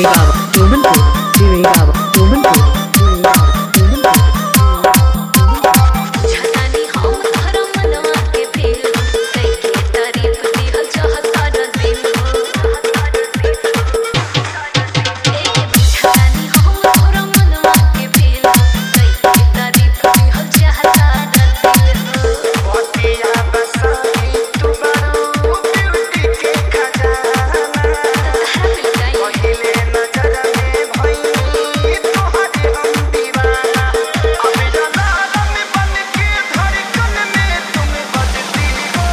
Chirigava, Domanpur, Chirigava, Domanpur, Chirigava, Domanpur. झटानी हम हरा मनवा के फेल कई के तारीफ दिहल चाहता न दिल झटानी हम हरा मनवा के फेल कई के तारीफ दिहल चाहता न दिल मोतिया बसाई तू बड़ू ब्यूटी के खजाना पहिले नजर में भई तोहरे हम दीवाना अब जलाल में बन के धड़कन में तुम बजती हो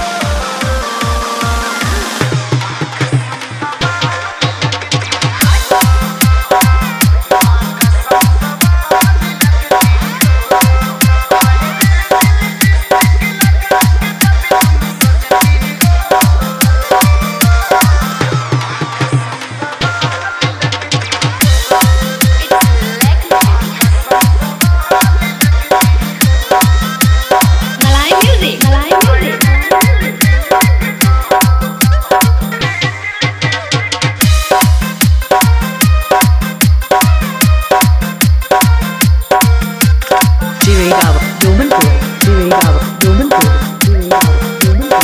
मलाई music Chirigava, Domanpur, Chirigava, Domanpur, Chirigava, Domanpur.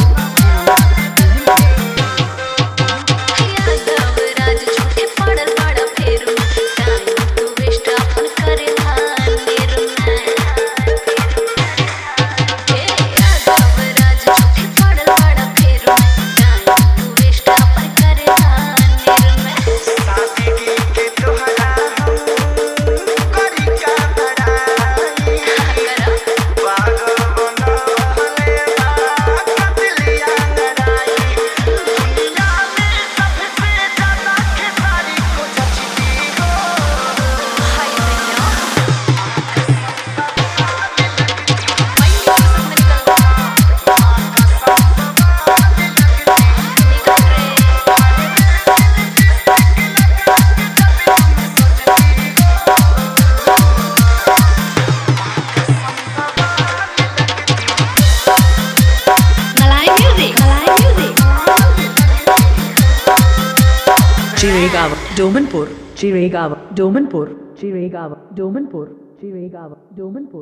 Yadav Raj झूठे पड़ल बड़ा फेर टाइम तू वेस्ट अपन करे भानेर यादव राज झूठे पड़ल बड़ा फेर टाइम तू वेस्ट अपन करे भानेर सादगी के तोहरा हम करी का बड़ाई पागल बनवले बा कतलिया लड़ाई दुनिया में सबसे ज्यादा खेसारी को जचती हो हाय भैया मलाई music Chirigava, Domanpur, Chirigava, Domanpur, Chirigava, Domanpur, Chirigava, Domanpur.